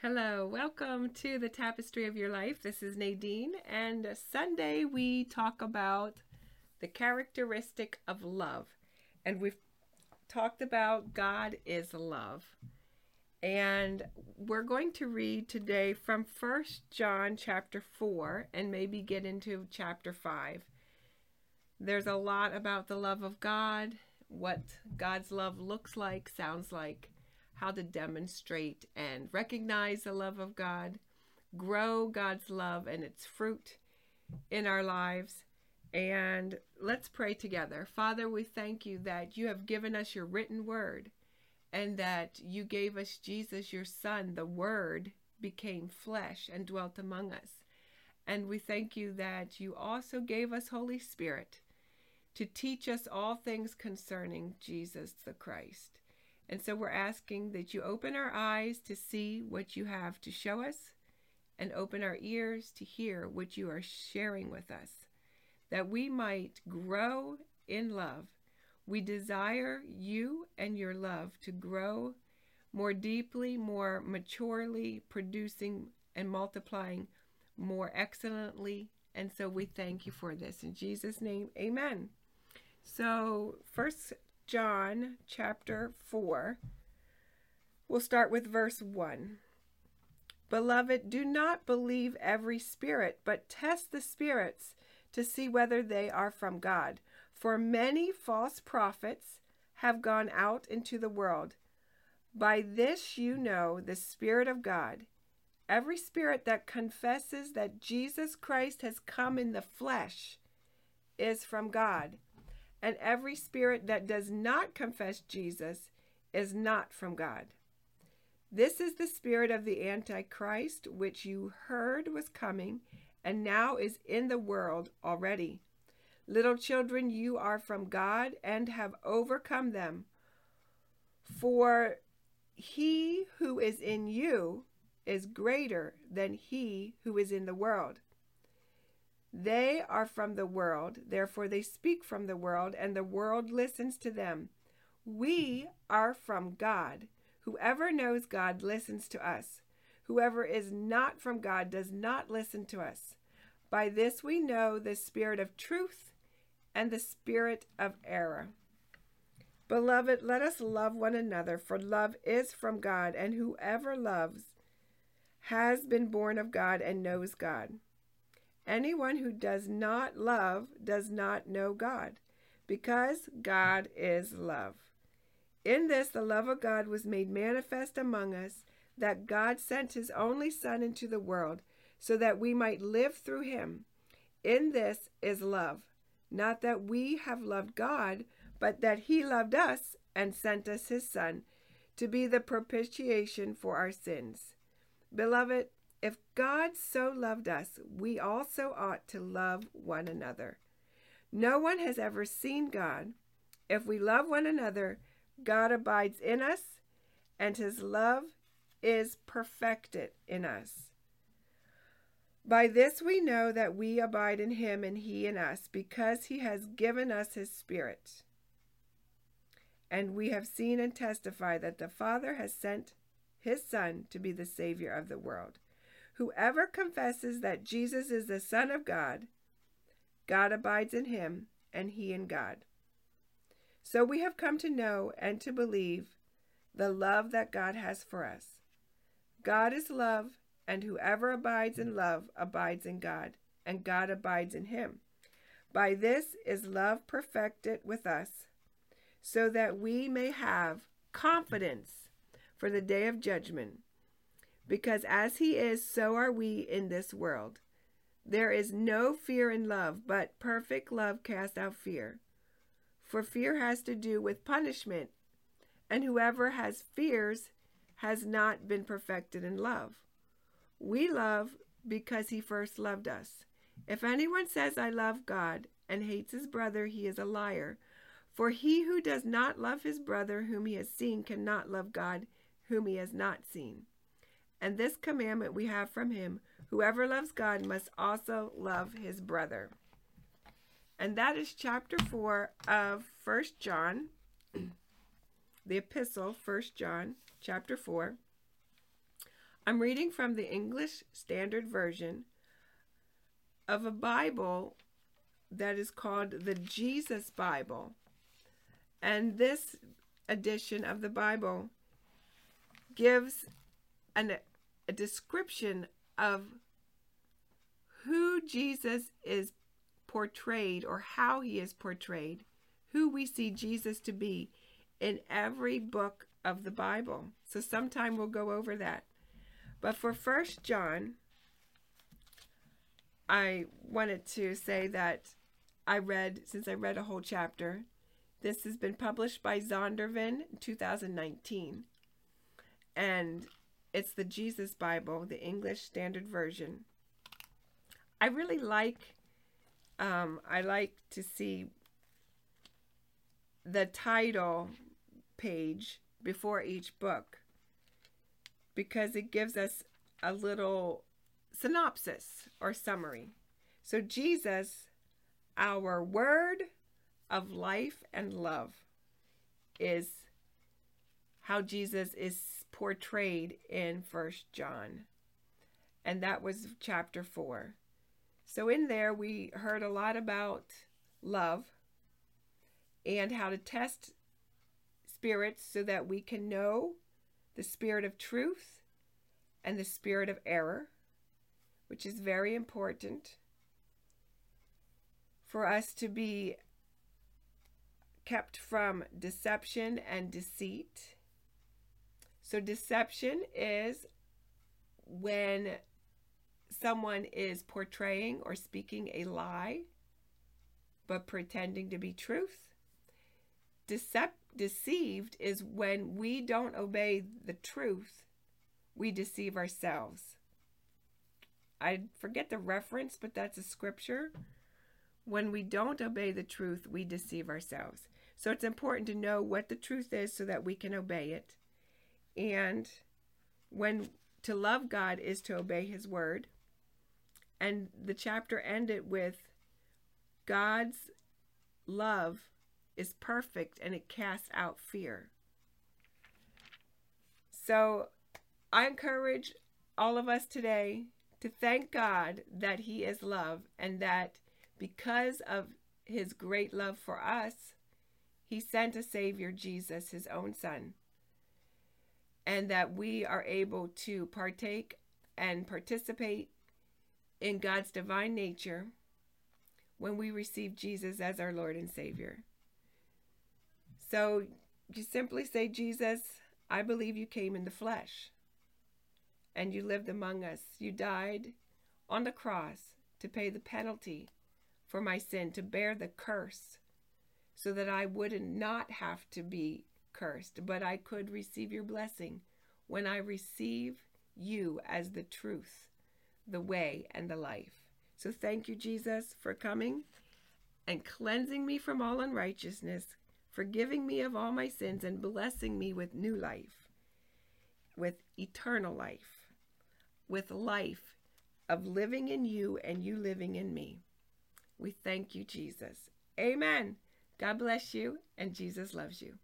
Hello, welcome to the Tapestry of Your Life. This is Nadine, and Sunday we talk about the characteristic of love. And we've talked about God is love. And we're going to read today from 1 John chapter 4 and maybe get into chapter 5. There's a lot about the love of God, what God's love looks like, sounds like, how to demonstrate and recognize the love of God, grow God's love and its fruit in our lives. And let's pray together. Father, we thank you that you have given us your written word and that you gave us Jesus, your Son. The Word became flesh and dwelt among us. And we thank you that you also gave us Holy Spirit to teach us all things concerning Jesus the Christ. And so we're asking that you open our eyes to see what you have to show us and open our ears to hear what you are sharing with us, that we might grow in love. We desire you and your love to grow more deeply, more maturely, producing and multiplying more excellently. And so we thank you for this. In Jesus' name, amen. So 1 John chapter 4, we'll start with verse 1. Beloved, do not believe every spirit, but test the spirits to see whether they are from God. For many false prophets have gone out into the world. By this you know the Spirit of God. Every spirit that confesses that Jesus Christ has come in the flesh is from God. And every spirit that does not confess Jesus is not from God. This is the spirit of the Antichrist, which you heard was coming, and now is in the world already. Little children, you are from God and have overcome them. For he who is in you is greater than he who is in the world. They are from the world, therefore they speak from the world, and the world listens to them. We are from God. Whoever knows God listens to us. Whoever is not from God does not listen to us. By this we know the spirit of truth and the spirit of error. Beloved, let us love one another, for love is from God, and whoever loves has been born of God and knows God. Anyone who does not love does not know God, because God is love. In this, the love of God was made manifest among us, that God sent his only Son into the world, so that we might live through him. In this is love, not that we have loved God, but that he loved us and sent us his Son to be the propitiation for our sins. Beloved, if God so loved us, we also ought to love one another. No one has ever seen God. If we love one another, God abides in us, and his love is perfected in us. By this we know that we abide in him and he in us, because he has given us his Spirit. And we have seen and testify that the Father has sent his Son to be the Savior of the world. Whoever confesses that Jesus is the Son of God, God abides in him, and he in God. So we have come to know and to believe the love that God has for us. God is love, and whoever abides in love abides in God, and God abides in him. By this is love perfected with us, so that we may have confidence for the day of judgment. Because as he is, so are we in this world. There is no fear in love, but perfect love casts out fear. For fear has to do with punishment, and whoever has fears has not been perfected in love. We love because he first loved us. If anyone says, I love God, and hates his brother, he is a liar. For he who does not love his brother whom he has seen cannot love God whom he has not seen. And this commandment we have from him, whoever loves God must also love his brother. And that is chapter 4 of 1 John, the epistle, 1 John chapter 4. I'm reading from the English Standard Version of a Bible that is called the Jesus Bible. And this edition of the Bible gives a description of who Jesus is portrayed, or how he is portrayed, who we see Jesus to be in every book of the Bible. So sometime we'll go over that. But for 1 John, I wanted to say that since I read a whole chapter, this has been published by Zondervan in 2019. And it's the Jesus Bible, the English Standard Version. I really like to see the title page before each book, because it gives us a little synopsis or summary. So Jesus, our word of life and love, is how Jesus is portrayed in 1 John. And that was chapter 4. So in there we heard a lot about love and how to test spirits so that we can know the spirit of truth and the spirit of error, which is very important for us to be kept from deception and deceit. So deception is when someone is portraying or speaking a lie but pretending to be truth. Deceived is when we don't obey the truth, we deceive ourselves. I forget the reference, but that's a scripture. When we don't obey the truth, we deceive ourselves. So it's important to know what the truth is so that we can obey it. And when to love God is to obey his word. And the chapter ended with God's love is perfect and it casts out fear. So I encourage all of us today to thank God that he is love, and that because of his great love for us, he sent a Savior, Jesus, his own Son, and that we are able to partake and participate in God's divine nature when we receive Jesus as our Lord and Savior. So you simply say, Jesus, I believe you came in the flesh and you lived among us. You died on the cross to pay the penalty for my sin, to bear the curse so that I would not have to be cursed, but I could receive your blessing when I receive you as the truth, the way, and the life. So thank you, Jesus, for coming and cleansing me from all unrighteousness, forgiving me of all my sins, and blessing me with new life, with eternal life, with life of living in you and you living in me. We thank you, Jesus. Amen. God bless you, and Jesus loves you.